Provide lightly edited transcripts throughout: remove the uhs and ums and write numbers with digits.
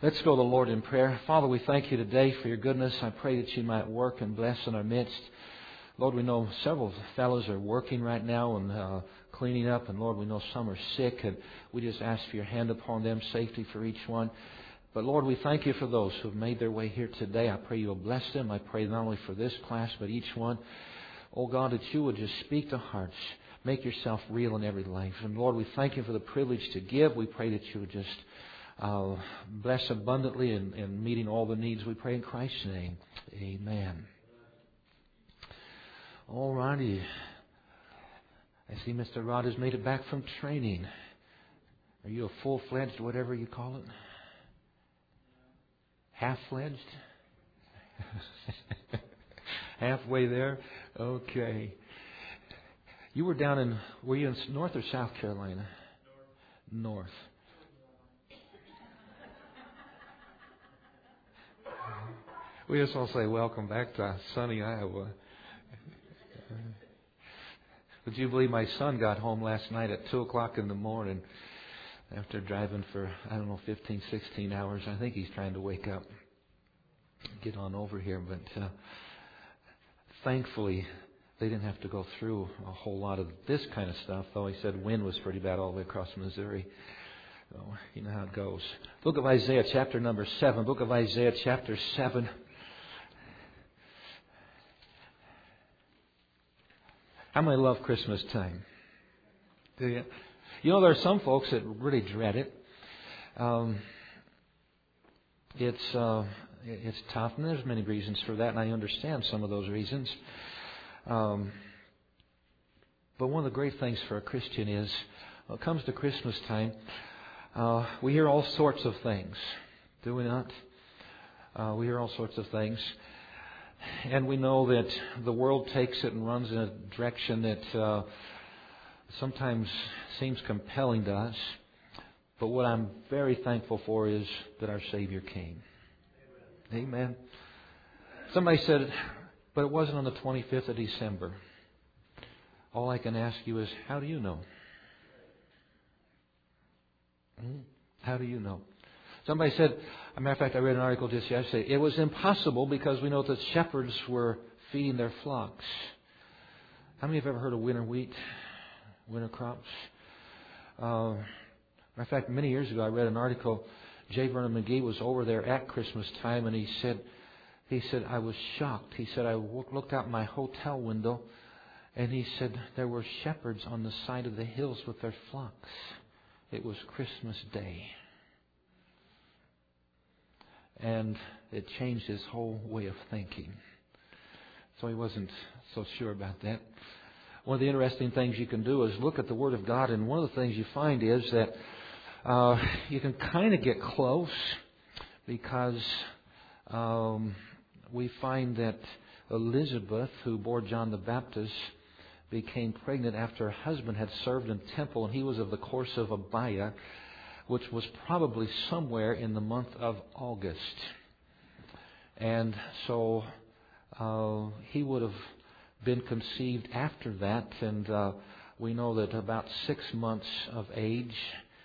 Let's go to the Lord in prayer. Father, we thank you today for your goodness. I pray that you might work and bless in our midst. Lord, we know several fellows are working right now and cleaning up. And Lord, we know some are sick. And we just ask for your hand upon them, safety for each one. But Lord, we thank you for those who have made their way here today. I pray you'll bless them. I pray not only for this class, but each one. Oh God, that you would just speak to hearts. Make yourself real in every life. And Lord, we thank you for the privilege to give. We pray that you would just bless abundantly in meeting all the needs. We pray in Christ's name. Amen. All righty. I see Mr. Rod has made it back from training. Are you a full-fledged, whatever you call it? Half-fledged? Halfway there? Okay. You were down in, were you in North or South Carolina? North. We just want to say welcome back to sunny Iowa. Would you believe my son got home last night at 2 o'clock in the morning after driving for, 15, 16 hours. I think he's trying to wake up, get on over here. But thankfully, they didn't have to go through a whole lot of this kind of stuff, though he said wind was pretty bad all the way across Missouri. So, you know how it goes. Book of Isaiah, chapter number 7. Book of Isaiah, chapter 7. How many love Christmas time? Do you? You know, there are some folks that really dread it. It's tough, and there's many reasons for that, and I understand some of those reasons. But one of the great things for a Christian is, when it comes to Christmas time, we hear all sorts of things. Do we not? We hear all sorts of things. And we know that the world takes it and runs in a direction that sometimes seems compelling to us. But what I'm very thankful for is that our Savior came. Amen. Somebody said, but it wasn't on the 25th of December. All I can ask you is, how do you know? How do you know? Somebody said, as a matter of fact, I read an article just yesterday, it was impossible because we know that shepherds were feeding their flocks. How many have ever heard of winter wheat, winter crops? Matter of fact, many years ago I read an article, J. Vernon McGee was over there at Christmas time, and he said, I was shocked. He said, I looked out my hotel window, and he said, there were shepherds on the side of the hills with their flocks. It was Christmas Day. And it changed his whole way of thinking. So he wasn't so sure about that. One of the interesting things you can do is look at the Word of God, and one of the things you find is that you can kind of get close because we find that Elizabeth, who bore John the Baptist, became pregnant after her husband had served in temple, and he was of the course of Abiah, which was probably somewhere in the month of August. And so he would have been conceived after that, and we know that about 6 months of age,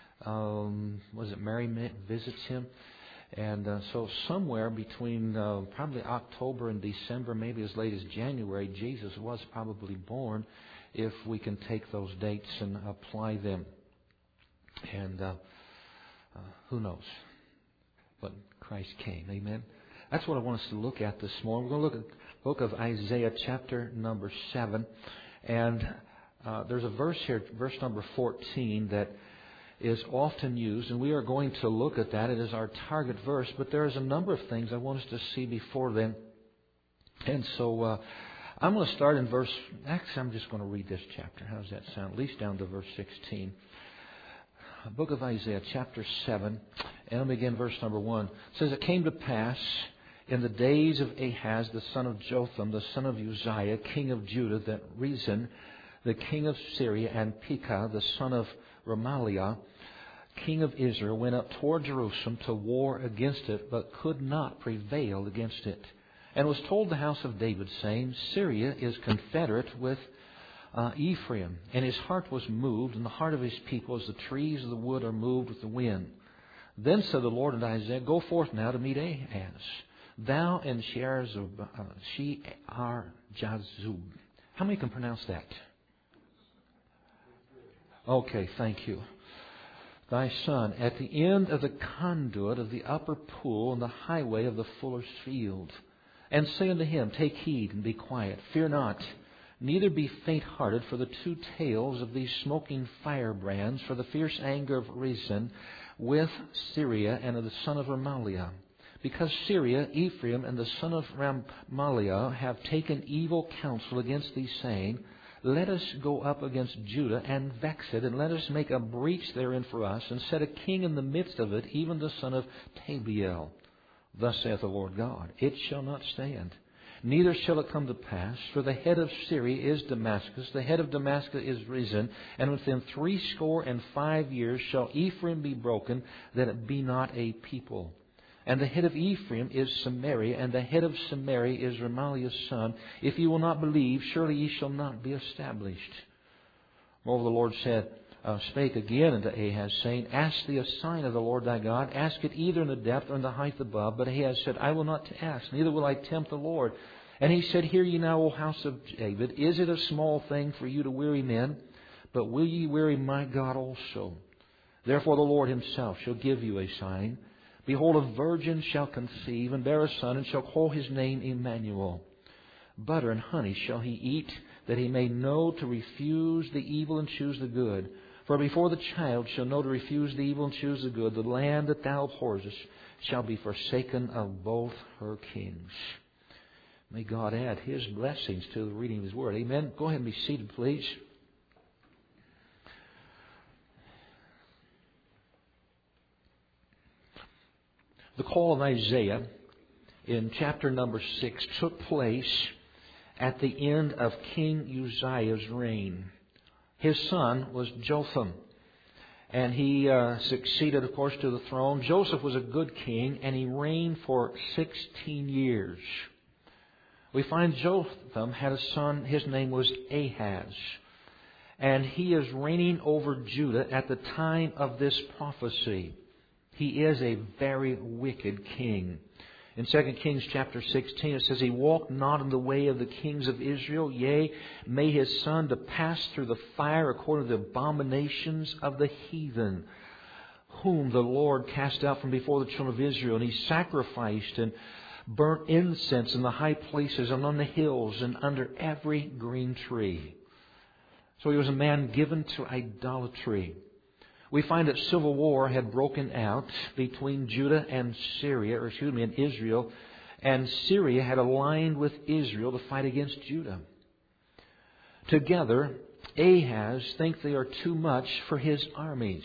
Mary visits him. And so somewhere between probably October and December, maybe as late as January, Jesus was probably born, if we can take those dates and apply them. And who knows? But Christ came. Amen. That's what I want us to look at this morning. We're going to look at the book of Isaiah, chapter number 7. And there's a verse here, verse number 14, that is often used. And we are going to look at that. It is our target verse. But there is a number of things I want us to see before then. And so I'm going to start in verse... Actually, I'm just going to read this chapter. How does that sound? At least down to verse 16. Book of Isaiah, chapter 7, and I'll begin verse number 1. It says, it came to pass in the days of Ahaz, the son of Jotham, the son of Uzziah, king of Judah, that Rezin, the king of Syria, and Pekah, the son of Remaliah, king of Israel, went up toward Jerusalem to war against it, but could not prevail against it. And was told the house of David, saying, Syria is confederate with Ephraim, and his heart was moved, and the heart of his people as the trees of the wood are moved with the wind. Then said the Lord unto Isaiah, Go forth now to meet Ahaz, thou and Shear-Jashub. How many can pronounce that? Okay, thank you. Thy son, at the end of the conduit of the upper pool and the highway of the fuller's field. And say unto him, Take heed and be quiet, fear not, neither be faint-hearted for the two tails of these smoking firebrands, for the fierce anger of Rezin with Syria and of the son of Remaliah. Because Syria, Ephraim, and the son of Remaliah have taken evil counsel against thee, saying, Let us go up against Judah and vex it, and let us make a breach therein for us, and set a king in the midst of it, even the son of Tabiel. Thus saith the Lord God, It shall not stand, neither shall it come to pass, for the head of Syria is Damascus, the head of Damascus is Rezin, and within 65 years shall Ephraim be broken, that it be not a people. And the head of Ephraim is Samaria, and the head of Samaria is Remaliah's son. If ye will not believe, surely ye shall not be established. Moreover, the Lord spake again unto Ahaz, saying, Ask thee a sign of the Lord thy God. Ask it either in the depth or in the height above. But Ahaz said, I will not ask, neither will I tempt the Lord. And he said, Hear ye now, O house of David, is it a small thing for you to weary men? But will ye weary my God also? Therefore the Lord himself shall give you a sign. Behold, a virgin shall conceive, and bear a son, and shall call his name Emmanuel. Butter and honey shall he eat, that he may know to refuse the evil and choose the good. For before the child shall know to refuse the evil and choose the good, the land that thou abhorrest shall be forsaken of both her kings. May God add His blessings to the reading of His Word. Amen. Go ahead and be seated, please. The call of Isaiah in chapter number 6 took place at the end of King Uzziah's reign. His son was Jotham, and he succeeded, of course, to the throne. Joseph was a good king, and he reigned for 16 years. We find Jotham had a son, his name was Ahaz, and he is reigning over Judah at the time of this prophecy. He is a very wicked king. In 2 Kings chapter 16, it says, He walked not in the way of the kings of Israel, yea, made his son to pass through the fire according to the abominations of the heathen, whom the Lord cast out from before the children of Israel. And he sacrificed and burnt incense in the high places and on the hills and under every green tree. So he was a man given to idolatry. We find that civil war had broken out between Judah and and Israel, and Syria had aligned with Israel to fight against Judah. Together, Ahaz thinks they are too much for his armies.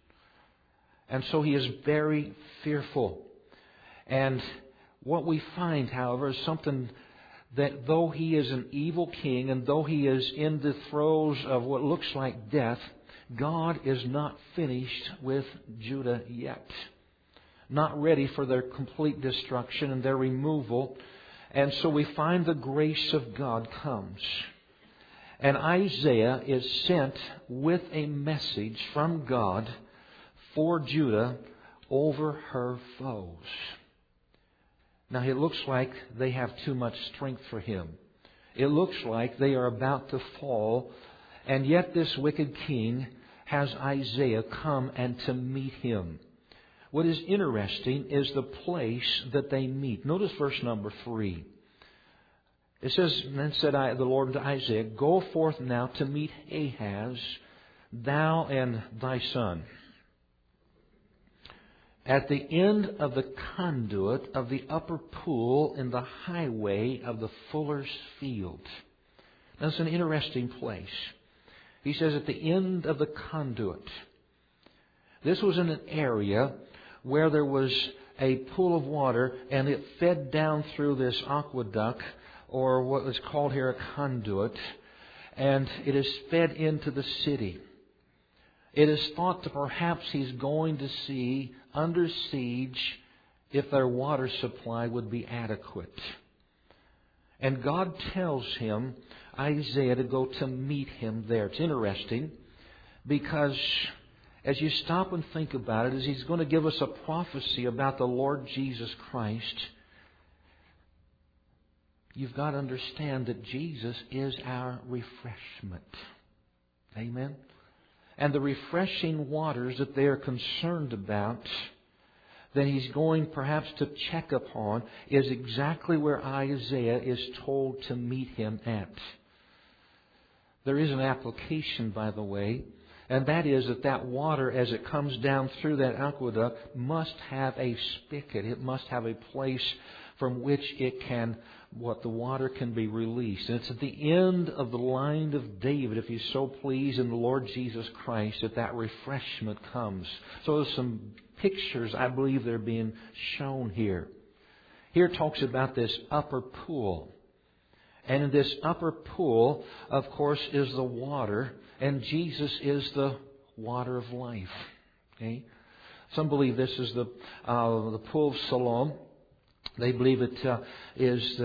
And so he is very fearful. And what we find, however, is something that though he is an evil king and though he is in the throes of what looks like death, God is not finished with Judah yet. Not ready for their complete destruction and their removal. And so we find the grace of God comes. And Isaiah is sent with a message from God for Judah over her foes. Now it looks like they have too much strength for him. It looks like they are about to fall. And yet this wicked king has Isaiah come and to meet him. What is interesting is the place that they meet. Notice verse number 3. It says, Then said the Lord to Isaiah, Go forth now to meet Ahaz, thou and thy son, at the end of the conduit of the upper pool in the highway of the fuller's field. That's an interesting place. He says at the end of the conduit. This was in an area where there was a pool of water and it fed down through this aqueduct, or what is called here a conduit, and it is fed into the city. It is thought that perhaps he's going to see under siege if their water supply would be adequate. And God tells him, Isaiah, to go to meet him there. It's interesting because as you stop and think about it, as He's going to give us a prophecy about the Lord Jesus Christ, you've got to understand that Jesus is our refreshment. Amen? And the refreshing waters that they are concerned about, that He's going perhaps to check upon, is exactly where Isaiah is told to meet Him at. There is an application, by the way, and that is that water, as it comes down through that aqueduct, must have a spigot. It must have a place from which the water can be released. And it's at the end of the line of David, if you so please, in the Lord Jesus Christ, that refreshment comes. So there's some pictures, I believe, that are being shown here. Here it talks about this upper pool. And in this upper pool, of course, is the water, and Jesus is the water of life. Okay? Some believe this is the pool of Siloam. They believe it is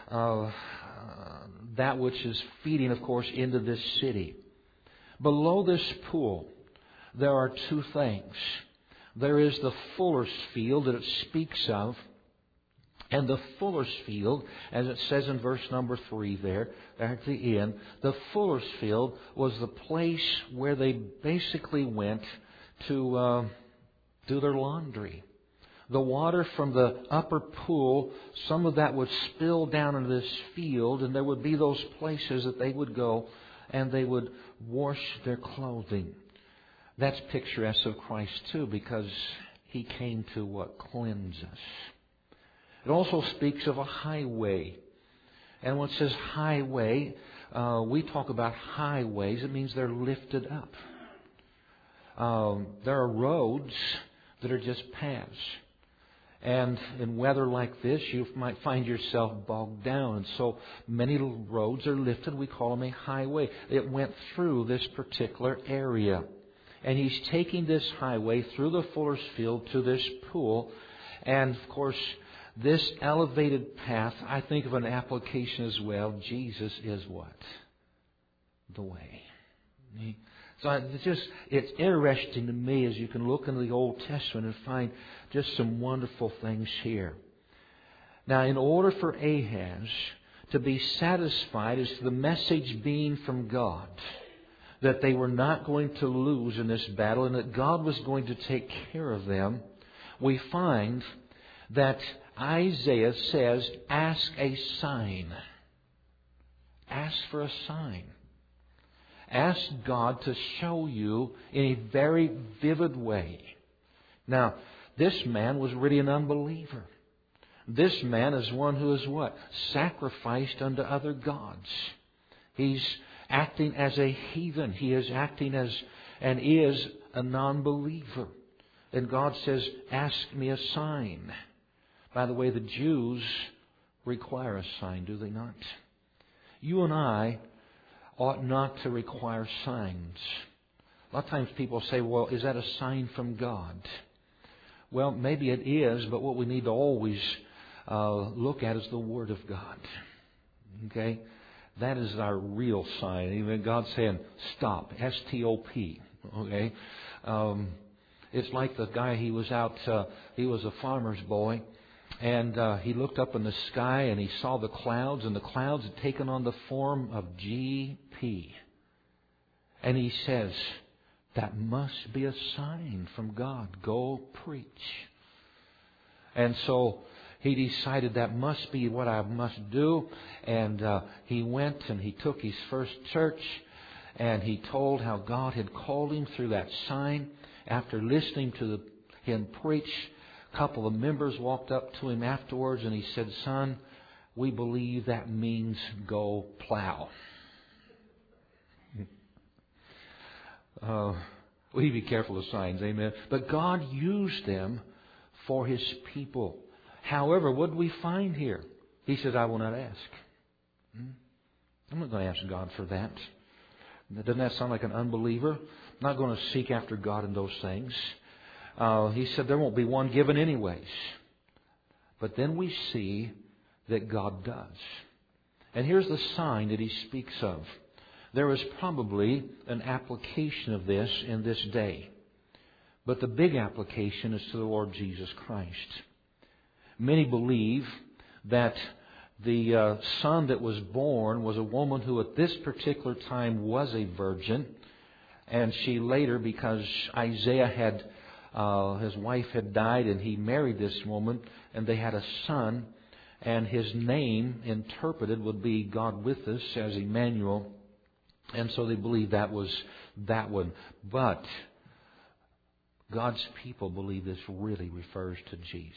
that which is feeding, of course, into this city. Below this pool, there are two things. There is the fuller's field that it speaks of. And the fuller's field, as it says in verse number 3 there at the end, the fuller's field was the place where they basically went to do their laundry. The water from the upper pool, some of that would spill down into this field, and there would be those places that they would go and they would wash their clothing. That's picturesque of Christ too, because He came to cleanse us. It also speaks of a highway. And when it says highway, we talk about highways. It means they're lifted up. There are roads that are just paths. And in weather like this, you might find yourself bogged down. And so many roads are lifted. We call them a highway. It went through this particular area. And He's taking this highway through the fuller's field to this pool. And, of course, this elevated path, I think of an application as well. Jesus is what? The way. So it's interesting to me as you can look into the Old Testament and find just some wonderful things here. Now, in order for Ahaz to be satisfied as to the message being from God, that they were not going to lose in this battle and that God was going to take care of them, we find that Isaiah says, ask a sign. Ask for a sign. Ask God to show you in a very vivid way. Now, this man was really an unbeliever. This man is one who is what? Sacrificed unto other gods. He's acting as a heathen. He is acting as and is a non-believer. And God says, ask me a sign. By the way, the Jews require a sign, do they not? You and I ought not to require signs. A lot of times people say, well, is that a sign from God? Well, maybe it is, but what we need to always look at is the Word of God. Okay? That is our real sign. Even God's saying, stop. S-T-O-P. Okay? It's like the guy, he was a farmer's boy. And he looked up in the sky and he saw the clouds, and the clouds had taken on the form of GP. And he says, that must be a sign from God. Go preach. And so he decided that must be what I must do. And he went and he took his first church and he told how God had called him through that sign. After listening to him preach, a couple of members walked up to him afterwards and he said, son, we believe that means go plow. We need to be careful of signs, amen. But God used them for His people. However, what do we find here? He says, I will not ask. I'm not going to ask God for that. Doesn't that sound like an unbeliever? I'm not going to seek after God in those things. He said there won't be one given anyways. But then we see that God does. And here's the sign that He speaks of. There is probably an application of this in this day. But the big application is to the Lord Jesus Christ. Many believe that the son that was born was a woman who at this particular time was a virgin. And she later, because Isaiah had, his wife had died and he married this woman and they had a son. And his name interpreted would be God with us as Emmanuel. And so they believe that was that one. But God's people believe this really refers to Jesus.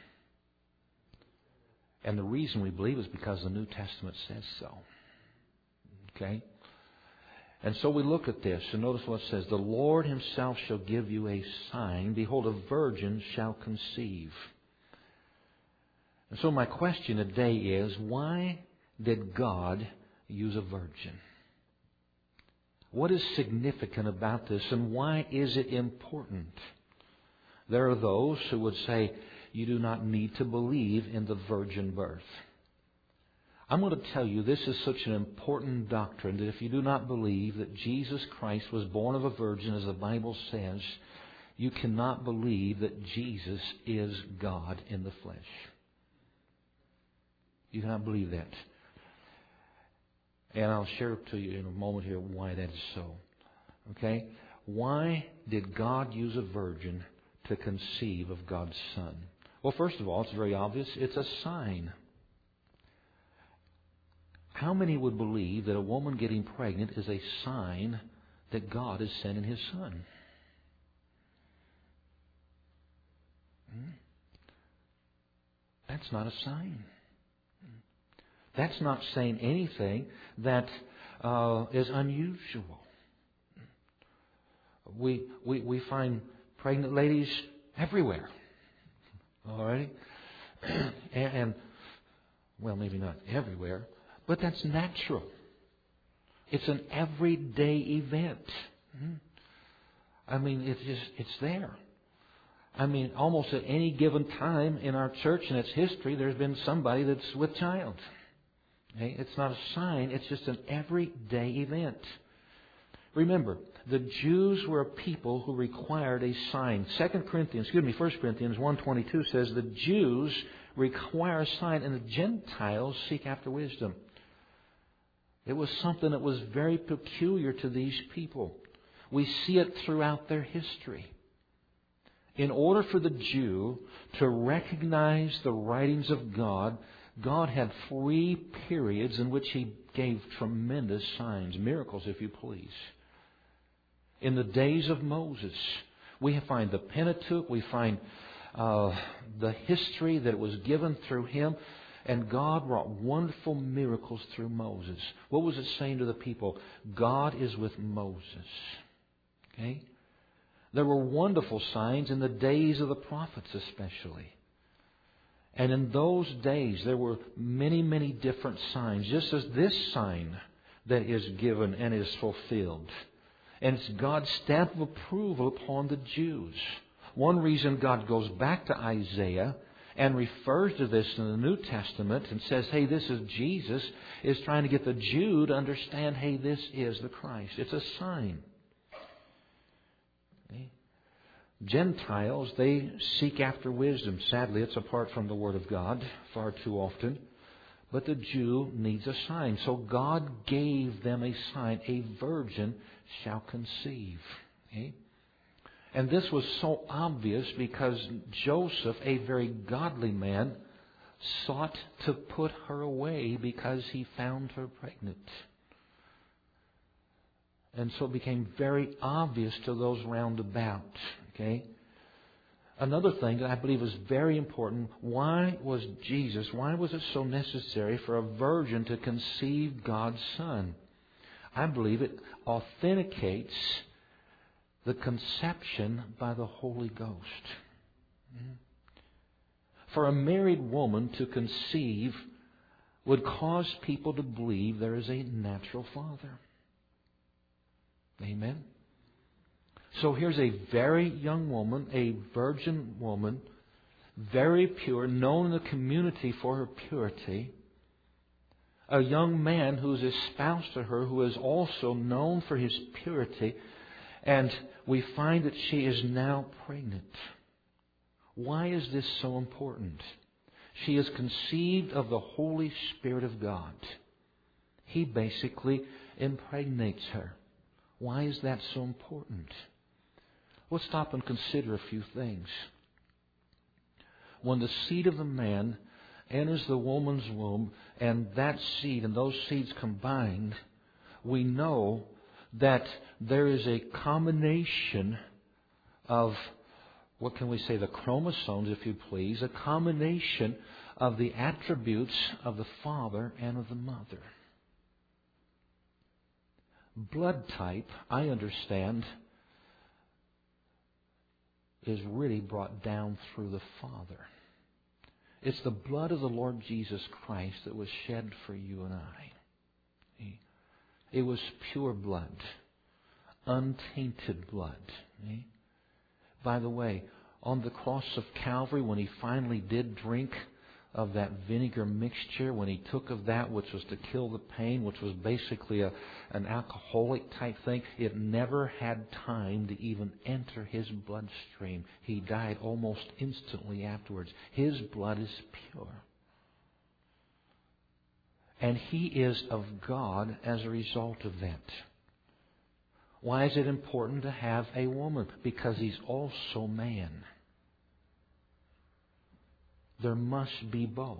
And the reason we believe is because the New Testament says so. Okay? And so we look at this and notice what it says. The Lord Himself shall give you a sign. Behold, a virgin shall conceive. And so my question today is, why did God use a virgin? What is significant about this, and why is it important? There are those who would say you do not need to believe in the virgin birth. I'm going to tell you this is such an important doctrine that if you do not believe that Jesus Christ was born of a virgin, as the Bible says, you cannot believe that Jesus is God in the flesh. You cannot believe that. And I'll share to you in a moment here why that is so. Okay? Why did God use a virgin to conceive of God's Son? Well, first of all, it's very obvious. It's a sign. How many would believe that a woman getting pregnant is a sign that God is sending His Son? That's not a sign. That's not saying anything that is unusual. We find pregnant ladies everywhere. All right? And well, maybe not everywhere, but that's natural. It's an everyday event. I mean, it's there. I mean, almost at any given time in our church and its history, there's been somebody that's with child. Okay? It's not a sign. It's just an everyday event. Remember, the Jews were a people who required a sign. 1 Corinthians 1:22 says the Jews require a sign and the Gentiles seek after wisdom. It was something that was very peculiar to these people. We see it throughout their history. In order for the Jew to recognize the writings of God, God had 3 periods in which He gave tremendous signs, miracles if you please. In the days of Moses, we find the Pentateuch, we find the history that was given through him, and God wrought wonderful miracles through Moses. What was it saying to the people? God is with Moses. Okay? There were wonderful signs in the days of the prophets especially. And in those days there were many, many different signs, just as this sign that is given and is fulfilled. And it's God's stamp of approval upon the Jews. One reason God goes back to Isaiah and refers to this in the New Testament and says, hey, this is Jesus, is trying to get the Jew to understand, hey, this is the Christ. It's a sign. Okay? Gentiles, they seek after wisdom. Sadly, it's apart from the Word of God far too often. But the Jew needs a sign. So God gave them a sign. A virgin shall conceive. Okay? And this was so obvious because Joseph, a very godly man, sought to put her away because he found her pregnant. And so it became very obvious to those round about. Okay? Another thing that I believe is very important, why was it so necessary for a virgin to conceive God's Son? I believe it authenticates the conception by the Holy Ghost. For a married woman to conceive would cause people to believe there is a natural father. Amen? So here's a very young woman, a virgin woman, very pure, known in the community for her purity. A young man who is espoused to her, who is also known for his purity. And we find that she is now pregnant. Why is this so important? She is conceived of the Holy Spirit of God. He basically impregnates her. Why is that so important? Let's stop and consider a few things. When the seed of the man enters the woman's womb, and that seed and those seeds combined, we know that there is a combination of, what can we say, the chromosomes, if you please, a combination of the attributes of the father and of the mother. Blood type, I understand, is really brought down through the Father. It's the blood of the Lord Jesus Christ that was shed for you and I. It was pure blood, untainted blood. By the way, on the cross of Calvary, when He finally did drink of that vinegar mixture, when He took of that which was to kill the pain, which was basically an alcoholic type thing, it never had time to even enter His bloodstream. He died almost instantly afterwards. His blood is pure. And He is of God as a result of that. Why is it important to have a woman? Because He's also man. There must be both.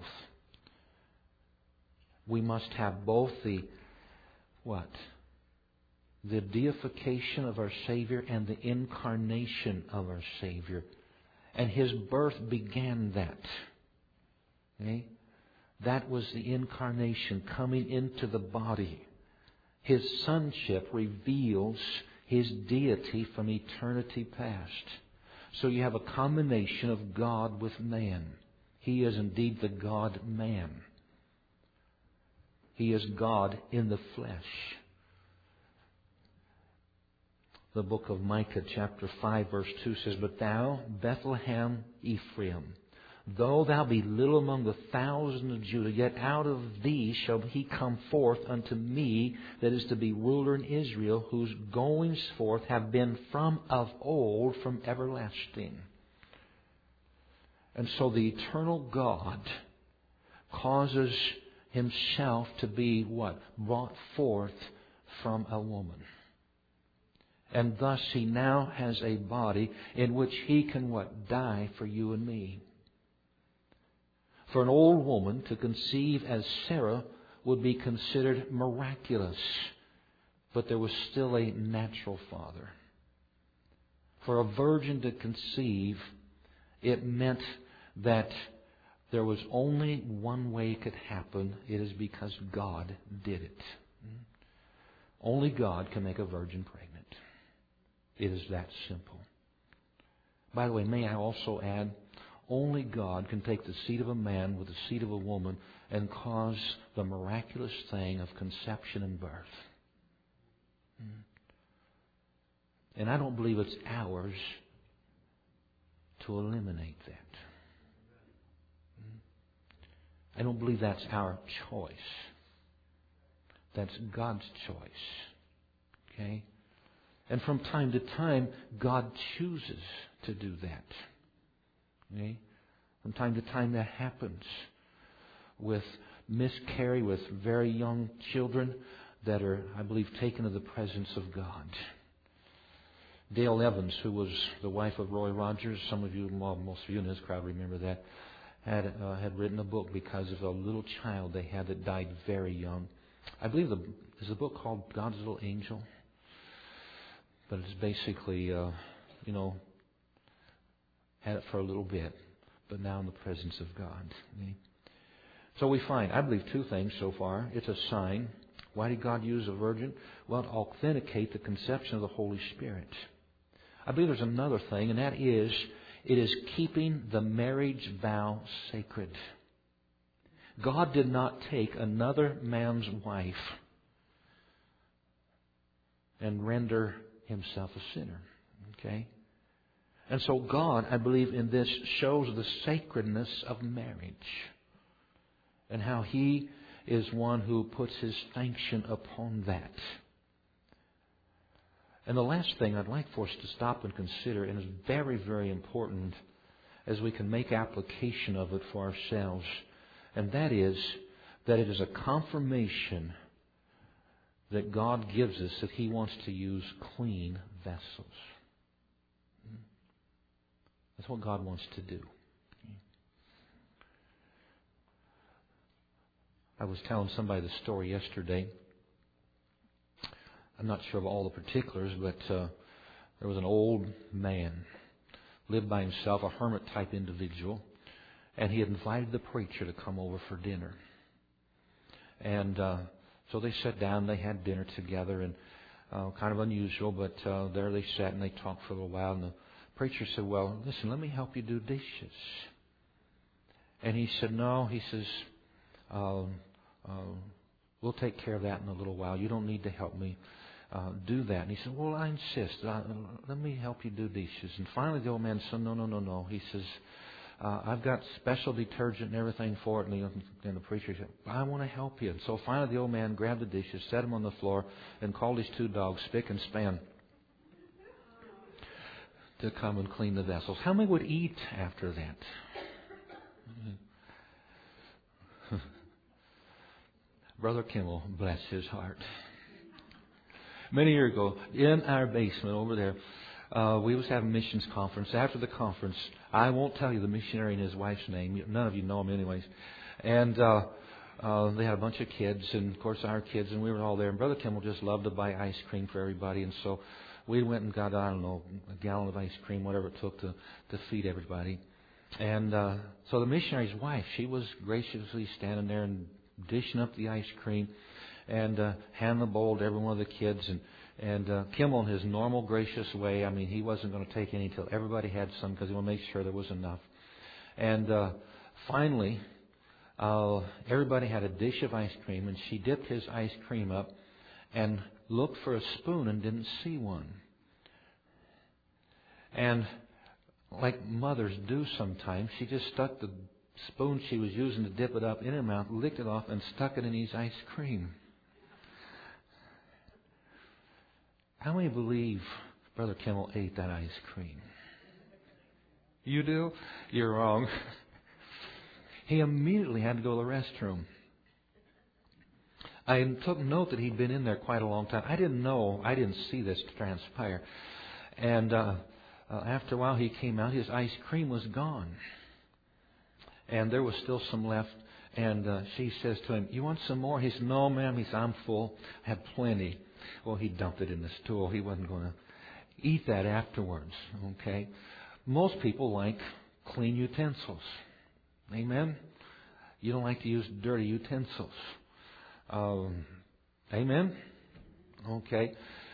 We must have both the deification of our Savior and the incarnation of our Savior. And His birth began that. That was the incarnation, coming into the body. His sonship reveals His deity from eternity past. So you have a combination of God with man. He is indeed the God-man. He is God in the flesh. The book of Micah, chapter 5, verse 2 says, But thou, Bethlehem Ephraim, though thou be little among the thousands of Judah, yet out of thee shall He come forth unto me, that is to be ruler in Israel, whose goings forth have been from of old, from everlasting. And so the eternal God causes Himself to be brought forth from a woman. And thus He now has a body in which He can die for you and me. For an old woman to conceive as Sarah would be considered miraculous. But there was still a natural father. For a virgin to conceive, it meant that there was only one way it could happen. It is because God did it. Only God can make a virgin pregnant. It is that simple. By the way, may I also add, only God can take the seed of a man with the seed of a woman and cause the miraculous thing of conception and birth. And I don't believe it's ours to eliminate that. I don't believe that's our choice. That's God's choice. Okay? And from time to time, God chooses to do that. Okay? From time to time that happens with miscarry, with very young children that are, I believe, taken to the presence of God. Dale Evans, who was the wife of Roy Rogers, some of you, well, most of you in this crowd remember that, had written a book because of a little child they had that died very young. I believe is the book called God's Little Angel? But it's basically, had it for a little bit, but now in the presence of God. So we find, I believe, two things so far. It's a sign. Why did God use a virgin? Well, to authenticate the conception of the Holy Spirit. I believe there's another thing, and that is, it is keeping the marriage vow sacred. God did not take another man's wife and render Himself a sinner. Okay? And so God, I believe in this, shows the sacredness of marriage and how He is one who puts His sanction upon that. And the last thing I'd like for us to stop and consider, and is very, very important as we can make application of it for ourselves, and that is that it is a confirmation that God gives us that He wants to use clean vessels. That's what God wants to do. I was telling somebody the story yesterday. I'm not sure of all the particulars, but there was an old man, lived by himself, a hermit-type individual, and he had invited the preacher to come over for dinner. And so they sat down, they had dinner together, and kind of unusual, but there they sat and they talked for a little while, and the preacher said, well, listen, let me help you do dishes. And he said, no, he says, we'll take care of that in a little while. You don't need to help me do that. And he said, well, I insist. Let me help you do dishes. And finally the old man said, no. He says, I've got special detergent and everything for it. And the preacher said, I want to help you. And so finally the old man grabbed the dishes, set them on the floor, and called his 2 dogs, Spick and Span, to come and clean the vessels. How many would eat after that? Brother Kimmel, bless his heart. Many years ago, in our basement over there, we was having a missions conference. After the conference, I won't tell you the missionary and his wife's name. None of you know them anyways. And they had a bunch of kids, and of course our kids, and we were all there. And Brother Kimmel just loved to buy ice cream for everybody, and so we went and got, I don't know, a gallon of ice cream, whatever it took to feed everybody. And so the missionary's wife, she was graciously standing there and dishing up the ice cream and handing the bowl to every one of the kids. And Kimmel, in his normal gracious way, I mean, he wasn't going to take any until everybody had some because he wanted to make sure there was enough. And finally, everybody had a dish of ice cream, and she dipped his ice cream up and looked for a spoon and didn't see one. And like mothers do sometimes, she just stuck the spoon she was using to dip it up in her mouth, licked it off, and stuck it in his ice cream. How many believe Brother Kimmel ate that ice cream? You do? You're wrong. He immediately had to go to the restroom. I took note that he'd been in there quite a long time. I didn't see this transpire. And after a while he came out, his ice cream was gone. And there was still some left. And she says to him, you want some more? He said, no, ma'am. He said, I'm full. I have plenty. Well, he dumped it in the stool. He wasn't going to eat that afterwards. Okay? Most people like clean utensils. Amen? You don't like to use dirty utensils. Amen? Okay.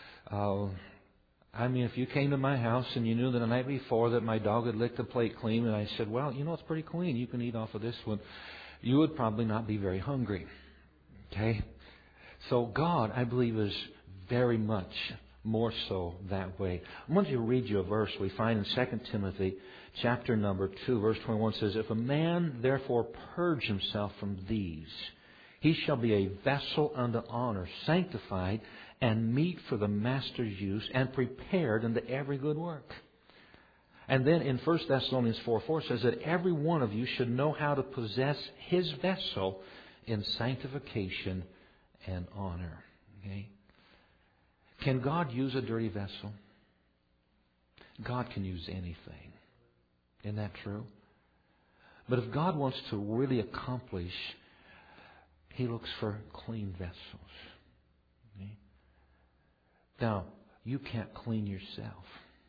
I mean, if you came to my house and you knew that the night before that my dog had licked the plate clean, and I said, well, you know, it's pretty clean, you can eat off of this one, you would probably not be very hungry. Okay? So God, I believe, is very much more so that way. I want to read you a verse we find in 2 Timothy chapter number 2, verse 21 says, if a man therefore purge himself from these, he shall be a vessel unto honor, sanctified, and meet for the master's use, and prepared unto every good work. And then in 1 Thessalonians 4:4 says that every one of you should know how to possess his vessel in sanctification and honor. Okay? Can God use a dirty vessel? God can use anything. Isn't that true? But if God wants to really accomplish, He looks for clean vessels. Okay? Now, you can't clean yourself.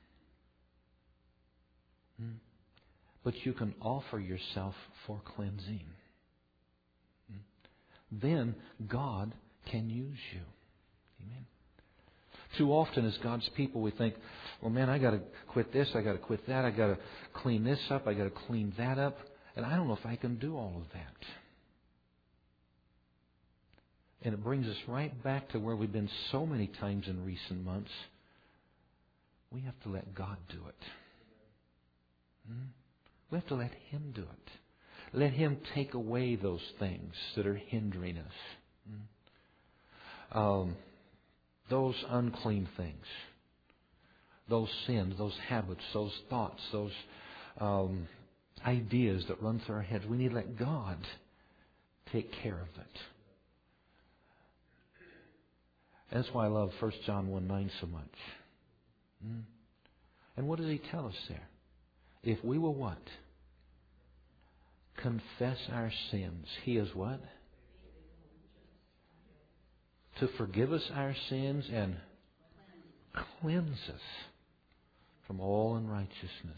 But you can offer yourself for cleansing. Then God can use you. Amen. Too often as God's people we think, well, man, I got to quit this, I got to quit that, I got to clean this up, I got to clean that up, and I don't know if I can do all of that. And it brings us right back to where we've been so many times in recent months. We have to let God do it. We have to let Him do it. Let Him take away those things that are hindering us. Those unclean things. those sins, those habits, those thoughts, those ideas that run through our heads. We need to let God take care of it. That's why I love 1 John 1:9 so much. And what does he tell us there? If we will what? Confess our sins. He is what? To forgive us our sins and cleanse us from all unrighteousness.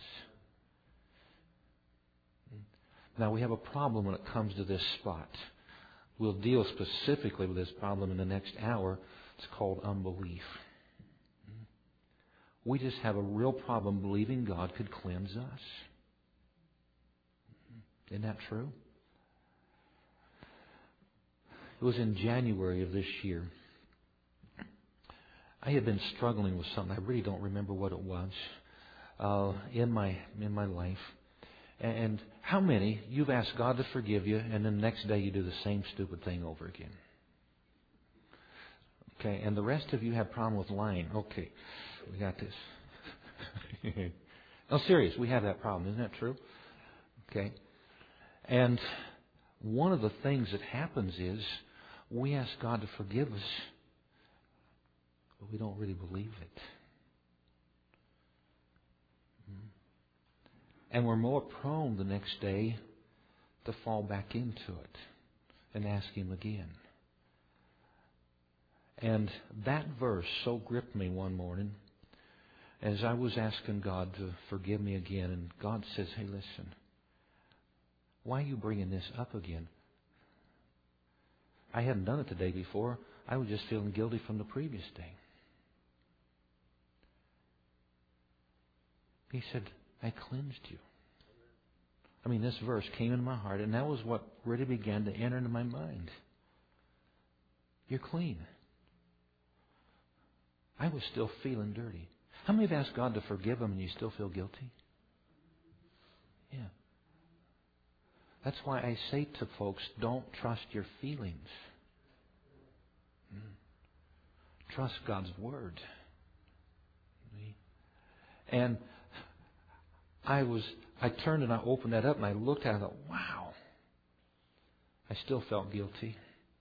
Now we have a problem when it comes to this spot. We'll deal specifically with this problem in the next hour. It's called unbelief. We just have a real problem believing God could cleanse us. Isn't that true? It was in January of this year. I had been struggling with something. I really don't remember what it was in my life. And how many, you've asked God to forgive you, and then the next day you do the same stupid thing over again? Okay, and the rest of you have problem with lying. Okay, we got this. No, serious, we have that problem. Isn't that true? Okay. And one of the things that happens is we ask God to forgive us, but we don't really believe it. And we're more prone the next day to fall back into it and ask Him again. And that verse so gripped me one morning as I was asking God to forgive me again. And God says, hey, listen, why are you bringing this up again? I hadn't done it the day before. I was just feeling guilty from the previous day. He said, I cleansed you. I mean, this verse came into my heart, and that was what really began to enter into my mind. You're clean. I was still feeling dirty. How many have asked God to forgive them and you still feel guilty? Yeah. That's why I say to folks, don't trust your feelings. Trust God's Word. And I turned and I opened that up and I looked at it and I thought, wow. I still felt guilty.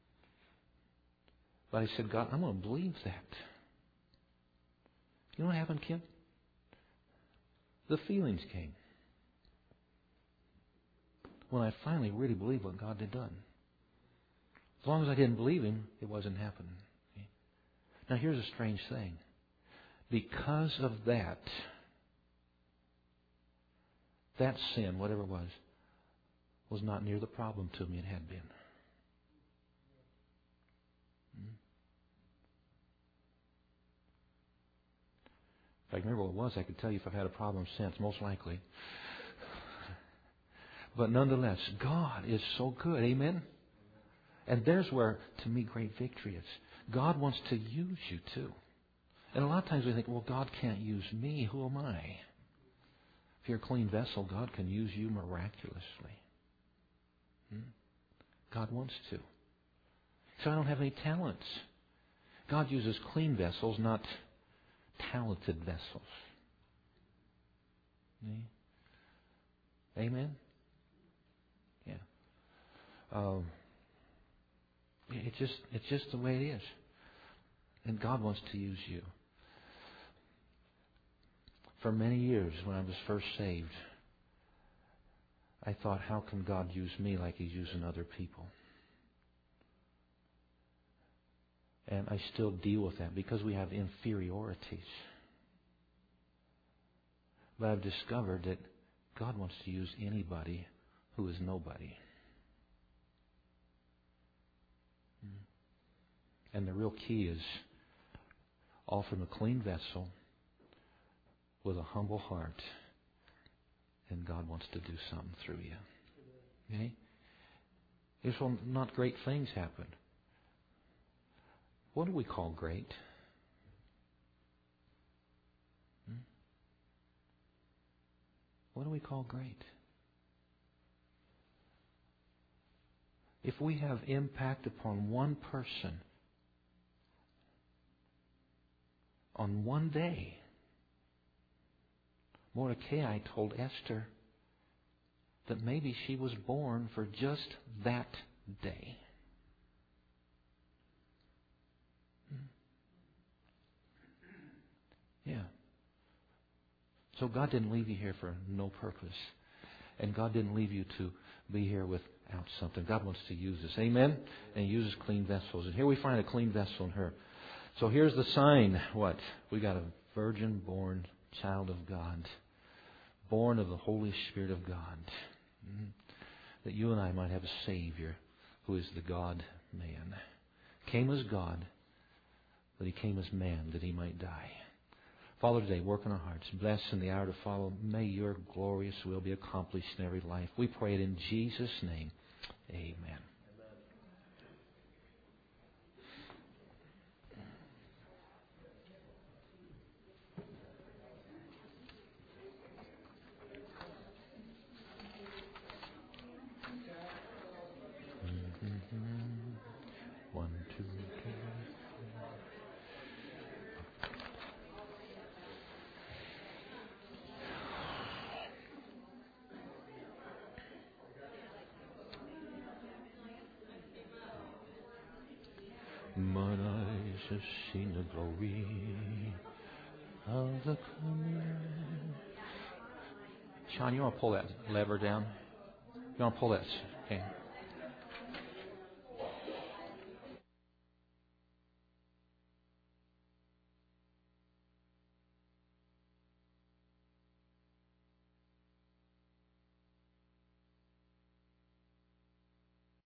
But I said, God, I'm going to believe that. You know what happened, Kim? The feelings came. When I finally really believed what God had done. As long as I didn't believe Him, it wasn't happening. Now here's a strange thing. Because of that sin, whatever it was not near the problem to me it had been. If I can remember what it was, I could tell you if I've had a problem since, most likely. But nonetheless, God is so good. Amen? And there's where, to me, great victory is. God wants to use you too. And a lot of times we think, well, God can't use me. Who am I? If you're a clean vessel, God can use you miraculously. God wants to. So I don't have any talents. God uses clean vessels, not talented vessels. Amen? Yeah. It's just the way it is. And God wants to use you. For many years, when I was first saved, I thought, how can God use me like He's using other people? And I still deal with that because we have inferiorities. But I've discovered that God wants to use anybody who is nobody. And the real key is offer Him a clean vessel with a humble heart, and God wants to do something through you. Okay? This will not great things happen. What do we call great? What do we call great? If we have impact upon one person on one day, Mordecai told Esther that maybe she was born for just that day. Yeah. So God didn't leave you here for no purpose. And God didn't leave you to be here without something. God wants to use us. Amen? And He uses clean vessels. And here we find a clean vessel in her. So here's the sign. What? We got a virgin-born child of God. Born of the Holy Spirit of God. That you and I might have a Savior who is the God-man. Came as God, but He came as man that He might die. Father, today, work in our hearts. Bless in the hour to follow. May Your glorious will be accomplished in every life. We pray it in Jesus' name. Amen. One, two, three. Mine eyes have seen the glory of the coming. Sean, you want to pull that lever down? You want to pull that? Okay.